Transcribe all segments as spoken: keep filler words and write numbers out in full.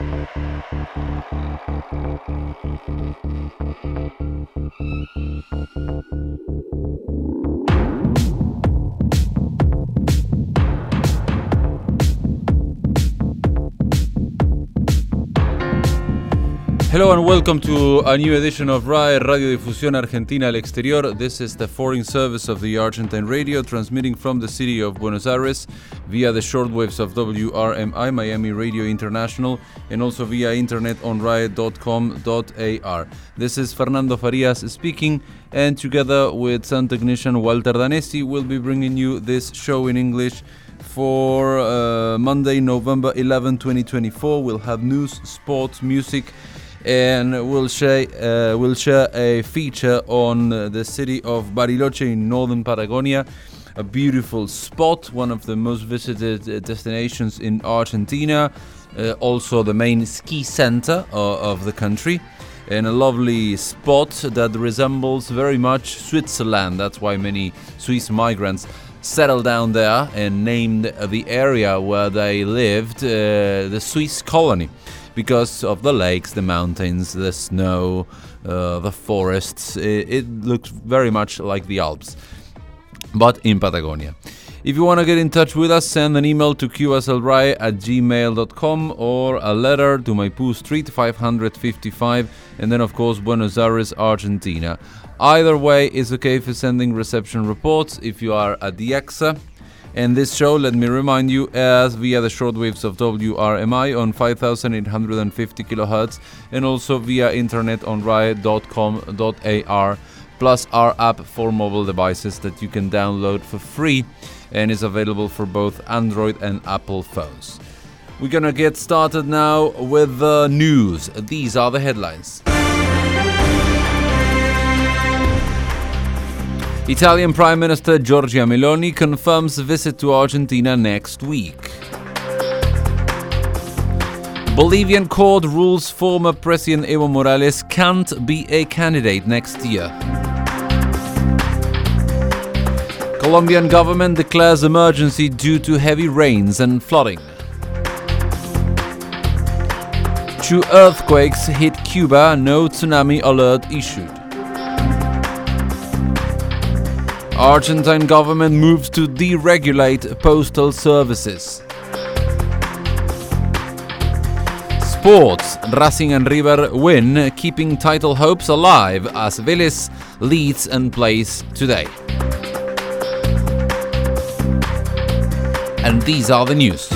Hello and welcome to a new edition of R A E, Radio Difusión Argentina al Exterior. This is the foreign service of the Argentine radio, transmitting from the city of Buenos Aires via the shortwaves of W R M I, Miami Radio International, and also via internet on R A E dot com dot A R. This is Fernando Farias speaking, and together with sound technician Walter Danesi, we'll be bringing you this show in English for uh, Monday, November eleventh, twenty twenty-four. We'll have news, sports, music, and we'll share, uh, we'll share a feature on uh, the city of Bariloche in northern Patagonia, a beautiful spot, one of the most visited uh, destinations in Argentina, uh, also the main ski center uh, of the country, and a lovely spot that resembles very much Switzerland. That's why many Swiss migrants settled down there and named the area where they lived uh, the Swiss colony, because of the lakes, the mountains, the snow, uh, the forests. It, it looks very much like the Alps, but in Patagonia. If you want to get in touch with us, send an email to q s l r a e at gmail dot com or a letter to Maipú Street five fifty-five, and then of course Buenos Aires, Argentina. Either way is okay for sending reception reports if you are at the E X A. And this show, let me remind you, airs via the shortwaves of W R M I on five thousand eight hundred fifty kilohertz, and also via internet on R A E dot com dot A R, plus our app for mobile devices that you can download for free and is available for both Android and Apple phones. We're gonna get started now with the news. These are the headlines. Italian Prime Minister Giorgia Meloni confirms visit to Argentina next week. Bolivian court rules former President Evo Morales can't be a candidate next year. Colombian government declares emergency due to heavy rains and flooding. Two earthquakes hit Cuba, no tsunami alert issued. Argentine government moves to deregulate postal services. Sports, Racing and River win, keeping title hopes alive as Vélez leads and plays today. And these are the news.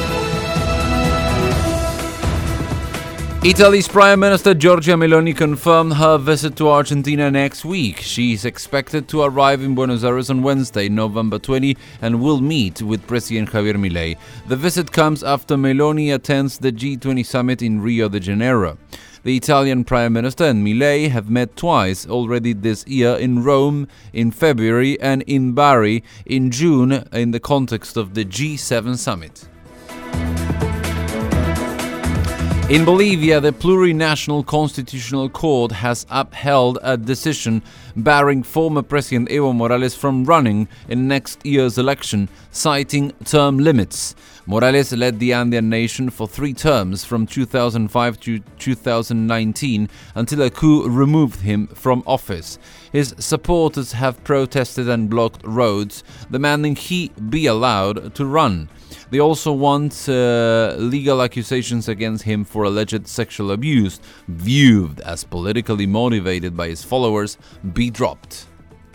Italy's Prime Minister Giorgia Meloni confirmed her visit to Argentina next week. She is expected to arrive in Buenos Aires on Wednesday, November twentieth, and will meet with President Javier Milei. The visit comes after Meloni attends the G twenty summit in Rio de Janeiro. The Italian Prime Minister and Milei have met twice already this year, in Rome in February and in Bari in June, in the context of the G seven summit. In Bolivia, the Plurinational Constitutional Court has upheld a decision barring former President Evo Morales from running in next year's election, citing term limits. Morales led the Andean nation for three terms from two thousand five to two thousand nineteen, until a coup removed him from office. His supporters have protested and blocked roads, demanding he be allowed to run. They also want uh, legal accusations against him for alleged sexual abuse, viewed as politically motivated by his followers, be dropped.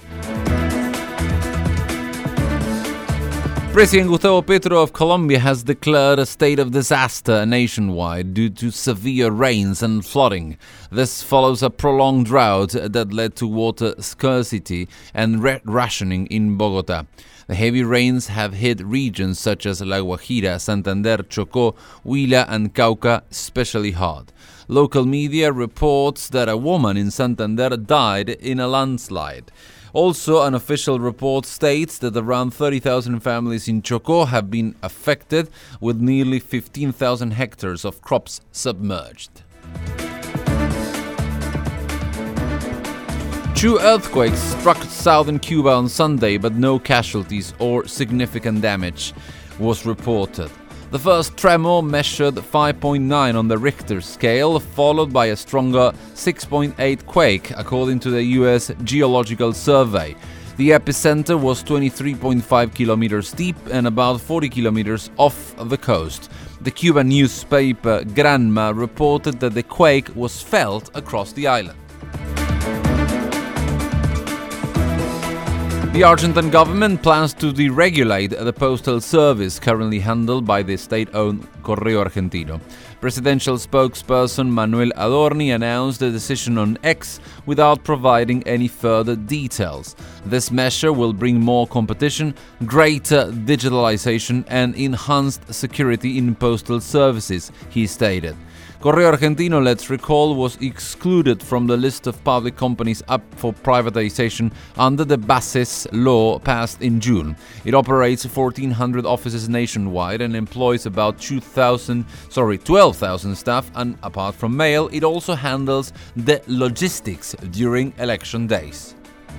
President Gustavo Petro of Colombia has declared a state of disaster nationwide due to severe rains and flooding. This follows a prolonged drought that led to water scarcity and ra- rationing in Bogotá. The heavy rains have hit regions such as La Guajira, Santander, Chocó, Huila and Cauca especially hard. Local media reports that a woman in Santander died in a landslide. Also, an official report states that around thirty thousand families in Chocó have been affected, with nearly fifteen thousand hectares of crops submerged. Two earthquakes struck southern Cuba on Sunday, but no casualties or significant damage was reported. The first tremor measured five point nine on the Richter scale, followed by a stronger six point eight quake, according to the U S Geological Survey. The epicenter was twenty-three point five kilometers deep and about forty kilometers off the coast. The Cuban newspaper Granma reported that the quake was felt across the island. The Argentine government plans to deregulate the postal service currently handled by the state-owned Correo Argentino. Presidential spokesperson Manuel Adorni announced the decision on X without providing any further details. This measure will bring more competition, greater digitalization, and enhanced security in postal services, he stated. Correo Argentino, let's recall, was excluded from the list of public companies up for privatization under the Bases law passed in June. It operates fourteen hundred offices nationwide and employs about two thousand, sorry, twelve thousand staff, and apart from mail, it also handles the logistics during election days.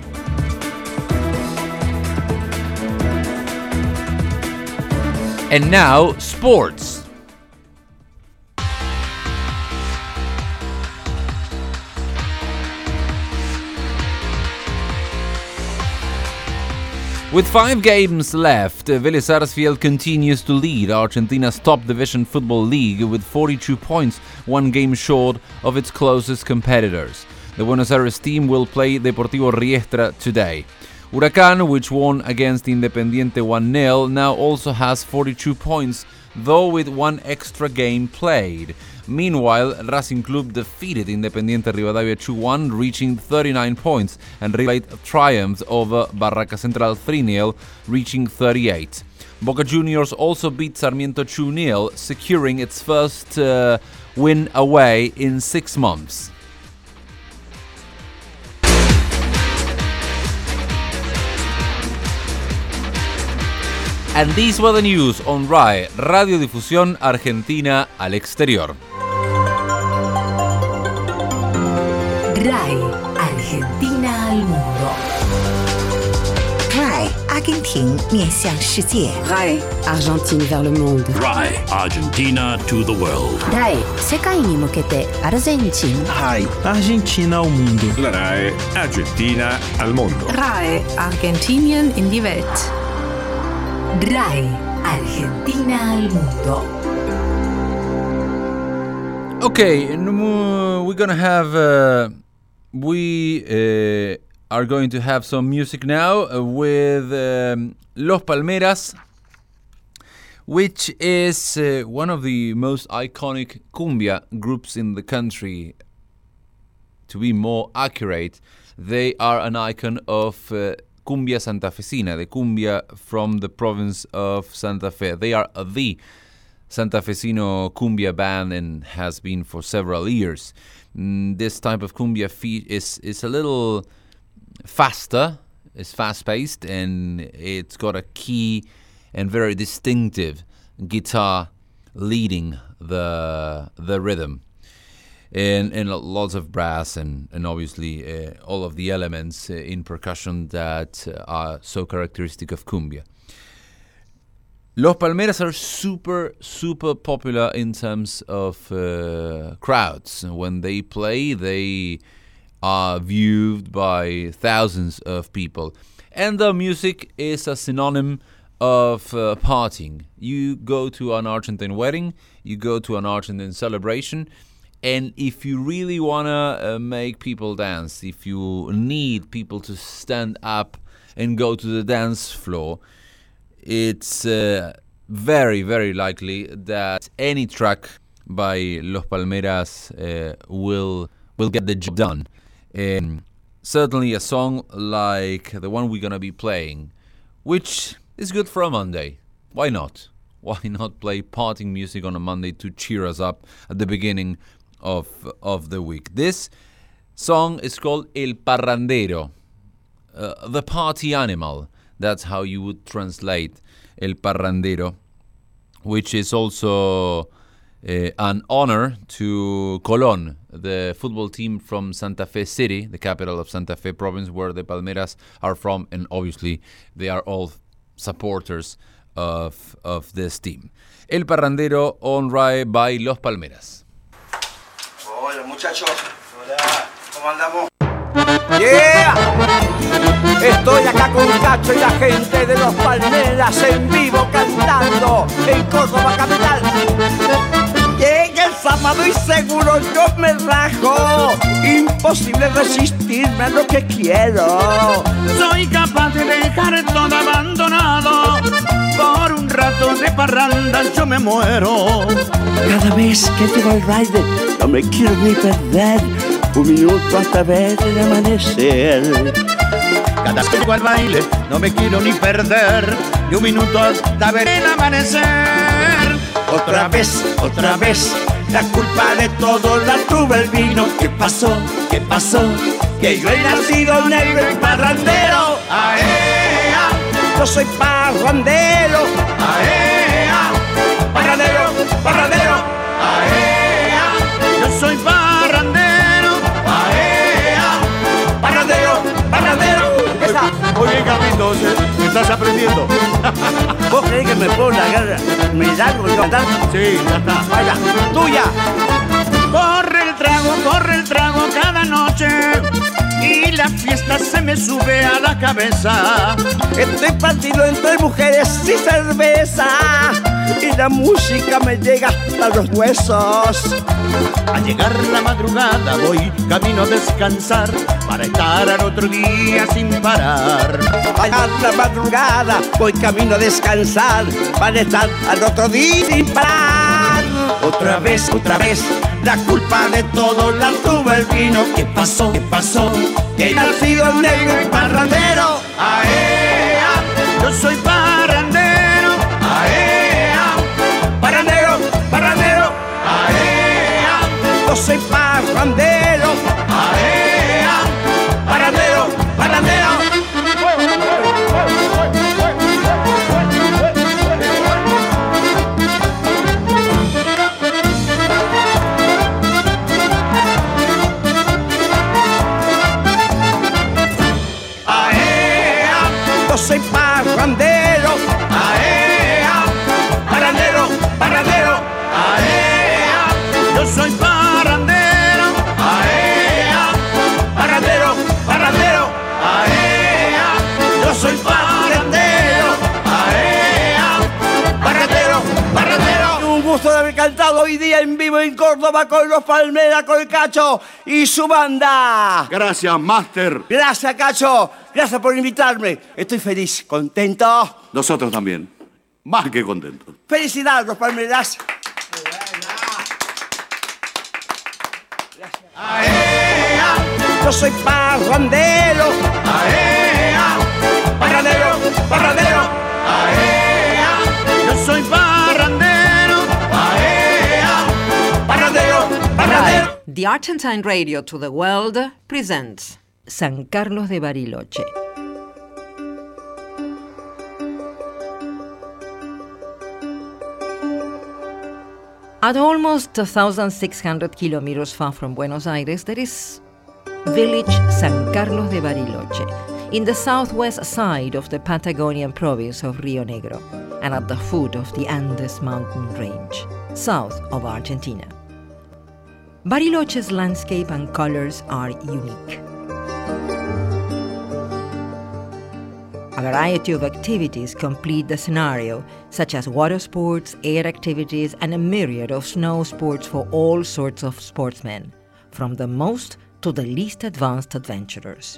And now, sports. With five games left, Vélez Sarsfield continues to lead Argentina's top division football league with forty-two points, one game short of its closest competitors. The Buenos Aires team will play Deportivo Riestra today. Huracán, which won against Independiente one nil, now also has forty-two points, though with one extra game played. Meanwhile, Racing Club defeated Independiente Rivadavia two one, reaching thirty-nine points, and River Plate triumphed over Barraca Central three nil, reaching thirty-eight. Boca Juniors also beat Sarmiento two nil, securing its first uh, win away in six months. And these were the news on R A E, Radiodifusión Argentina al Exterior. R A E Argentina al mundo. R A E 阿根廷面向世界。 R A E Argentine vers le monde. R A E Argentina to the world. R A E 世界に向けてアルゼンチン。 R A E Argentina al mundo. La R A E Argentina al mondo. R A E Argentinien in die Welt. R A E Argentina al mundo. Okay, and uh, we're gonna have uh, we uh, are going to have some music now uh, with um, Los Palmeras, which is uh, one of the most iconic cumbia groups in the country. To be more accurate, they are an icon of uh, cumbia santafesina, the cumbia from the province of Santa Fe. They are uh, the Santafesino cumbia band and has been for several years. Mm, this type of cumbia fe- is is a little faster, it's fast-paced, and it's got a key and very distinctive guitar leading the the rhythm. And, and lots of brass and, and obviously uh, all of the elements uh, in percussion that uh, are so characteristic of cumbia. Los Palmeras are super, super popular in terms of uh, crowds. When they play, they are viewed by thousands of people. And the music is a synonym of uh, partying. You go to an Argentine wedding, you go to an Argentine celebration, and if you really want to uh, make people dance, if you need people to stand up and go to the dance floor, it's uh, very, very likely that any track by Los Palmeras uh, will will get the job done. Um, certainly a song like the one we're going to be playing, which is good for a Monday. Why not? Why not play partying music on a Monday to cheer us up at the beginning of of the week? This song is called El Parrandero, uh, the party animal. That's how you would translate El Parrandero, which is also uh, an honor to Colón, the football team from Santa Fe City, the capital of Santa Fe province, where the Palmeras are from, and obviously they are all supporters of, of this team. El Parrandero on Rai by Los Palmeras. Hola muchachos, hola, ¿cómo andamos? ¡Yeah! Estoy acá con Cacho y la gente de Los Palmeras en vivo cantando en Córdoba capital. Llega el sábado y seguro yo me rajo. Imposible resistirme a lo que quiero. Soy capaz de dejar todo abandonado. Por un rato de parranda yo me muero. Cada vez que llego al rider no me quiero ni perder un minuto hasta ver el amanecer. Cada vez que llego al baile no me quiero ni perder ni un minuto hasta ver el amanecer. Otra vez, otra vez, la culpa de todo la tuve el vino. ¿Qué pasó? ¿Qué pasó? Que yo he nacido negro y parrandero. ¡Aea! Yo soy parrandero. ¡Aea! Parrandero, parrandero. ¡Aea! Yo soy parrandero. ¡Aea! Parrandero, parrandero. Esa. Muy bien, Carlitos, ¿eh? ¿Estás aprendiendo? ¿Vos creés que me puedo largar, me largo y cantar? Sí, ya está. Vaya, tuya. Corre el trago, corre el trago cada noche y la fiesta se me sube a la cabeza. Estoy partido entre mujeres y cerveza y la música me llega hasta los huesos. Al llegar la madrugada voy camino a descansar para estar al otro día sin parar. A la madrugada voy camino a descansar para estar al otro día sin parar. Otra vez, otra vez, la culpa de todo la tuvo el vino. ¿Qué pasó? ¿Qué pasó? Que he nacido negro y parrandero. ¡Aea! Yo soy parrandero. ¡Aea! Parrandero, parrandero. ¡Aea! Yo soy parrandero. ¡Aea! Parrandero, parrandero. Yo soy parrandero, aea, parrandero, parrandero, aea. Yo soy parrandero, aea, parrandero, parrandero, aea. Yo soy parrandero, aea, parrandero, parrandero. Un gusto de haber cantado hoy día en vivo en Córdoba con Los Palmeras, con el Cacho y su banda. Gracias, Master. Gracias, Cacho. Gracias por invitarme. Estoy feliz, contento. Nosotros también. Más que contentos. Felicidades, Los Palmeras. Aea, yo soy parrandero. Aea, parrandero, parrandero. Aea, yo soy parrandero. Aea, parrandero, parrandero. The Argentine Radio to the World presents San Carlos de Bariloche. At almost one thousand six hundred kilometers far from Buenos Aires, there is village San Carlos de Bariloche, in the southwest side of the Patagonian province of Rio Negro, and at the foot of the Andes mountain range, south of Argentina. Bariloche's landscape and colors are unique. A variety of activities complete the scenario, such as water sports, air activities, and a myriad of snow sports for all sorts of sportsmen, from the most to the least advanced adventurers.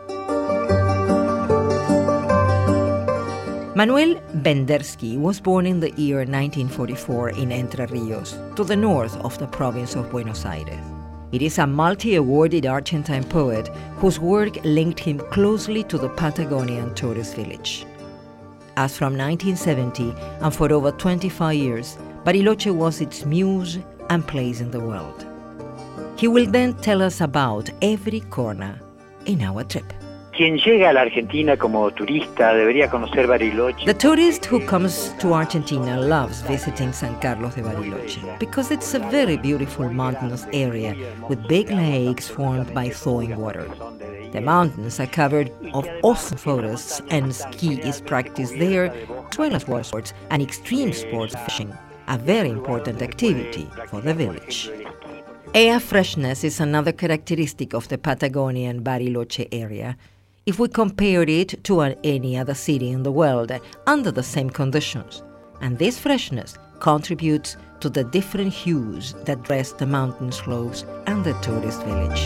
Manuel Bendersky was born in the year nineteen forty-four in Entre Rios, to the north of the province of Buenos Aires. It is a multi-awarded Argentine poet whose work linked him closely to the Patagonian tourist village. As from nineteen seventy and for over twenty-five years, Bariloche was its muse and place in the world. He will then tell us about every corner in our trip. Quien llega a la Argentina como turista debería conocer Bariloche. The tourist who comes to Argentina loves visiting San Carlos de Bariloche because it's a very beautiful mountainous area with big lakes formed by thawing water. The mountains are covered of awesome forests and ski is practiced there as well as water sports and extreme sports fishing, a very important activity for the village. Air freshness is another characteristic of the Patagonian Bariloche area. If we compare it to any other city in the world under the same conditions, and this freshness contributes to the different hues that dress the mountain slopes and the tourist village.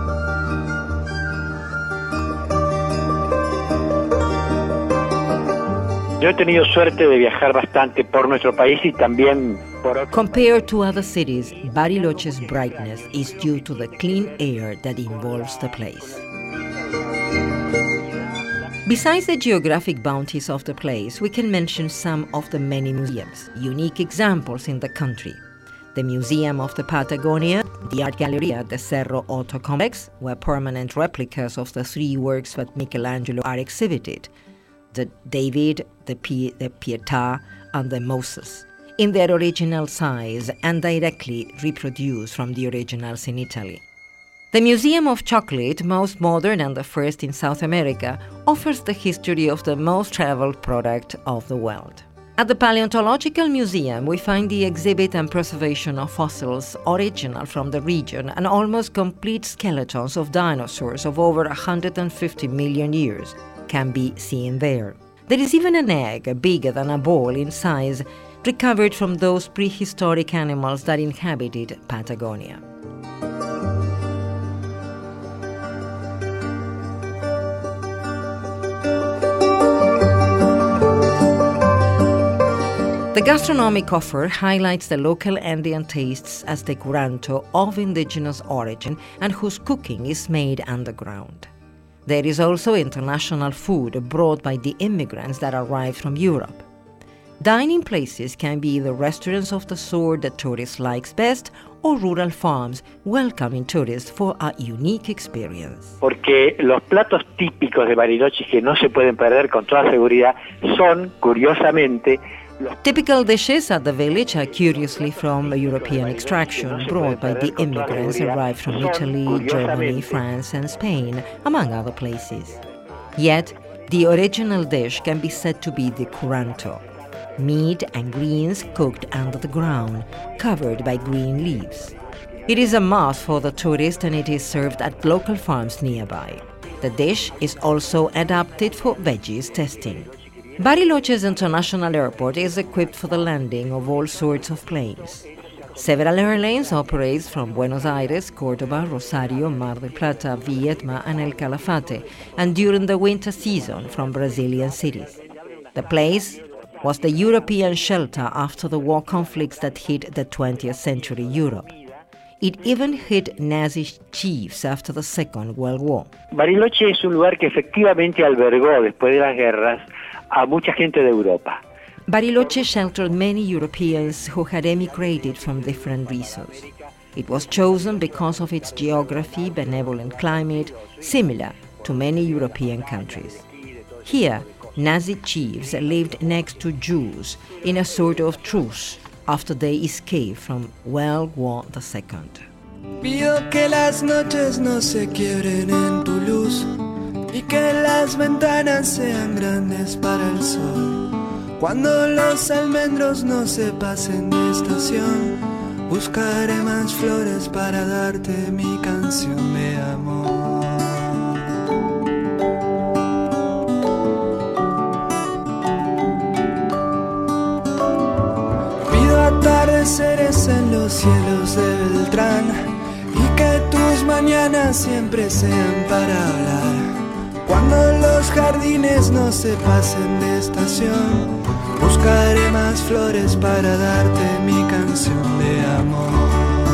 Yo he tenido suerte de viajar bastante por nuestro país y también por otro. Compared to other cities, Bariloche's brightness is due to the clean air that involves the place. Besides the geographic bounties of the place, we can mention some of the many museums, unique examples in the country. The Museum of the Patagonia, the Art Gallery at the Cerro Otto Complex, where permanent replicas of the three works by Michelangelo are exhibited, the David, the, P- the Pietà, and the Moses, in their original size and directly reproduced from the originals in Italy. The Museum of Chocolate, most modern and the first in South America, offers the history of the most traveled product of the world. At the Paleontological Museum, we find the exhibit and preservation of fossils original from the region and almost complete skeletons of dinosaurs of over one hundred fifty million years can be seen there. There is even an egg bigger than a ball in size recovered from those prehistoric animals that inhabited Patagonia. The gastronomic offer highlights the local Andean tastes as the curanto of indigenous origin and whose cooking is made underground. There is also international food brought by the immigrants that arrived from Europe. Dining places can be either restaurants of the sort that tourists like best or rural farms welcoming tourists for a unique experience. Porque los platos típicos de Bariloche que no se pueden perder con toda seguridad son, curiosamente, typical dishes at the village are curiously from European extraction, brought by the immigrants arrived from Italy, Germany, France, and Spain, among other places. Yet, the original dish can be said to be the curanto, meat and greens cooked under the ground, covered by green leaves. It is a must for the tourist and it is served at local farms nearby. The dish is also adapted for veggies testing. Bariloche's international airport is equipped for the landing of all sorts of planes. Several airlines operate from Buenos Aires, Córdoba, Rosario, Mar del Plata, Viedma, and El Calafate, and during the winter season from Brazilian cities. The place was the European shelter after the war conflicts that hit the twentieth century Europe. It even hit Nazi chiefs after the Second World War. Bariloche es un lugar que efectivamente albergó después de las guerras a mucha gente de Europa. Bariloche sheltered many Europeans who had emigrated from different reasons. It was chosen because of its geography, benevolent climate, similar to many European countries. Here, Nazi chiefs lived next to Jews in a sort of truce after they escaped from World War the Second. Pido que las noches no se quiebren en tu luz y que las ventanas sean grandes para el sol. Cuando los almendros no se pasen de estación, buscaré más flores para darte mi canción de amor. Pido atardeceres en los cielos de Beltrán y que tus mañanas siempre sean para hablar. Cuando los jardines no se pasen de estación, buscaré más flores para darte mi canción de amor.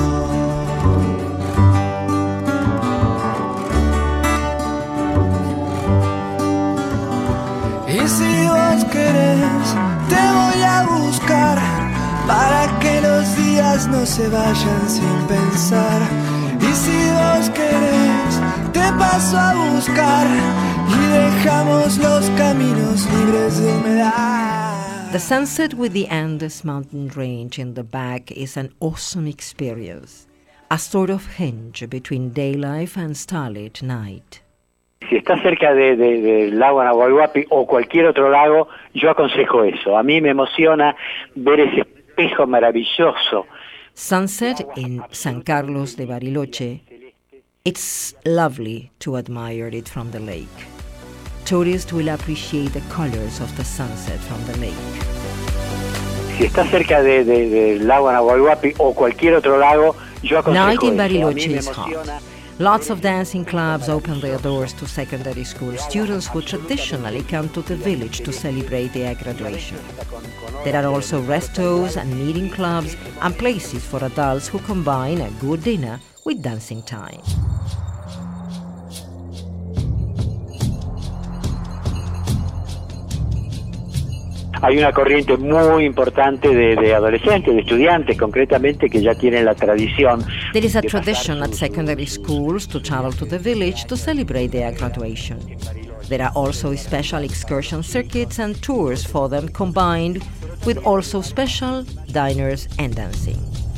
Y si vos querés, te voy a buscar para que los días no se vayan sin pensar. Y si vos querés, te paso a buscar y dejamos los caminos libres de humedad. The sunset with the Andes mountain range in the back is an awesome experience, a sort of hinge between day life and starlit night. Si está cerca del de, de lago Nahuelhuapi o cualquier otro lago, yo aconsejo eso. A mí me emociona ver ese espejo maravilloso. Sunset in San Carlos de Bariloche. It's lovely to admire it from the lake. Tourists will appreciate the colors of the sunset from the lake. Si está cerca del de, de lago Nahuelhuapi o cualquier otro lago, yo aconsejo Night in eso. Bariloche is hot. Lots of dancing clubs open their doors to secondary school students who traditionally come to the village to celebrate their graduation. There are also restos and meeting clubs and places for adults who combine a good dinner with dancing time. Hay una corriente muy importante de, de adolescentes, de estudiantes concretamente, que ya tienen la tradición. There is a tradition at secondary schools to travel to the village to celebrate their graduation. There are also special excursion circuits and tours for them, combined with also special diners and dancing.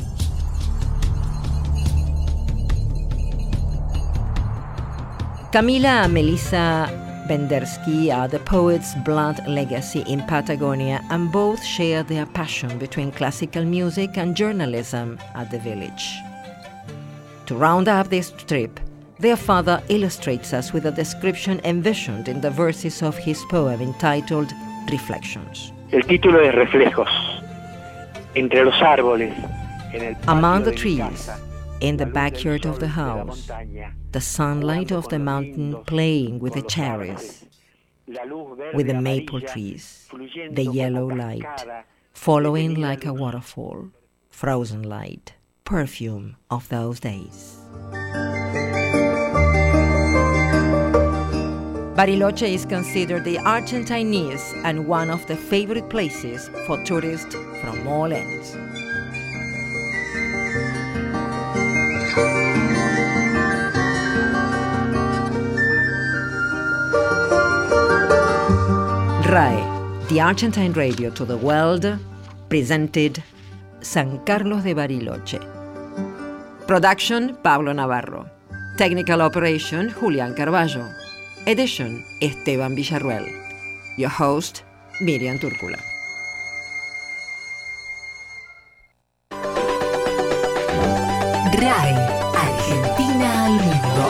Camila and Melissa Bendersky are the poet's blunt legacy in Patagonia, and both share their passion between classical music and journalism at the village. To round up this trip, their father illustrates us with a description envisioned in the verses of his poem entitled Reflections. El título es Reflejos. Entre los árboles, en el Among the trees, in the backyard of the house, the sunlight of the mountain playing with the cherries, with the maple trees, the yellow light, following like a waterfall, frozen light, perfume of those days. Bariloche is considered the Argentini's and one of the favorite places for tourists from all ends. R A E, the Argentine radio to the world, presented San Carlos de Bariloche. Production, Pablo Navarro. Technical operation, Julián Carballo. Edition, Esteban Villarruel. Your host, Miriam Túrcula. R A E, Argentina al mundo.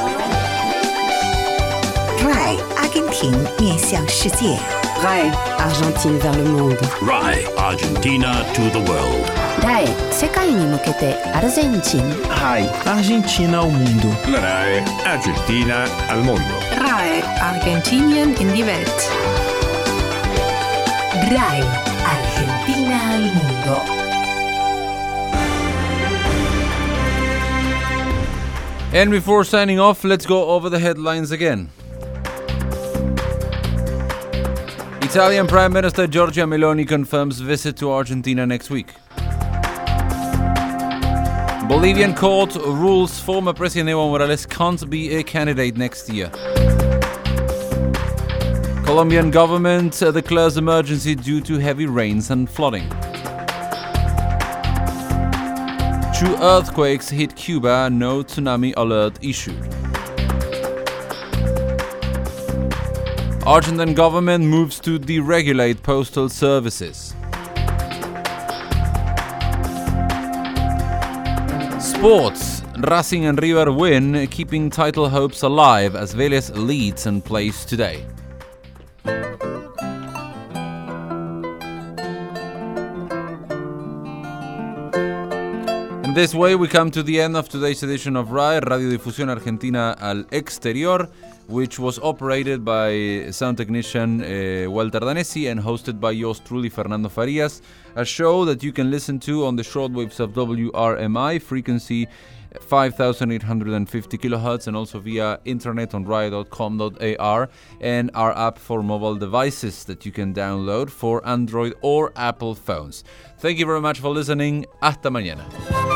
R A E, 阿根廷面向世界。 R A E, Argentine vers le monde. R A E, Argentina to the world. R A E, 世界に向けてアルゼンチン。 R A E, Argentina ao mundo. R A E, Argentina al mundo. R A E, Argentinien in die Welt. R A E, Argentina al mundo. And before signing off, let's go over the headlines again. Italian Prime Minister Giorgia Meloni confirms visit to Argentina next week. Bolivian court rules former President Evo Morales can't be a candidate next year. Colombian government uh, declares emergency due to heavy rains and flooding. Two earthquakes hit Cuba, no tsunami alert issued. Argentine government moves to deregulate postal services. Sports. Racing and River win, keeping title hopes alive as Vélez leads and plays today. In this way, we come to the end of today's edition of R A E, Radiodifusión Argentina al Exterior, which was operated by sound technician uh, Walter Danesi and hosted by yours truly, Fernando Farias, a show that you can listen to on the shortwaves of W R M I, frequency five thousand eight hundred fifty kilohertz, and also via internet on r a e dot com dot a r, and our app for mobile devices that you can download for Android or Apple phones. Thank you very much for listening. Hasta mañana.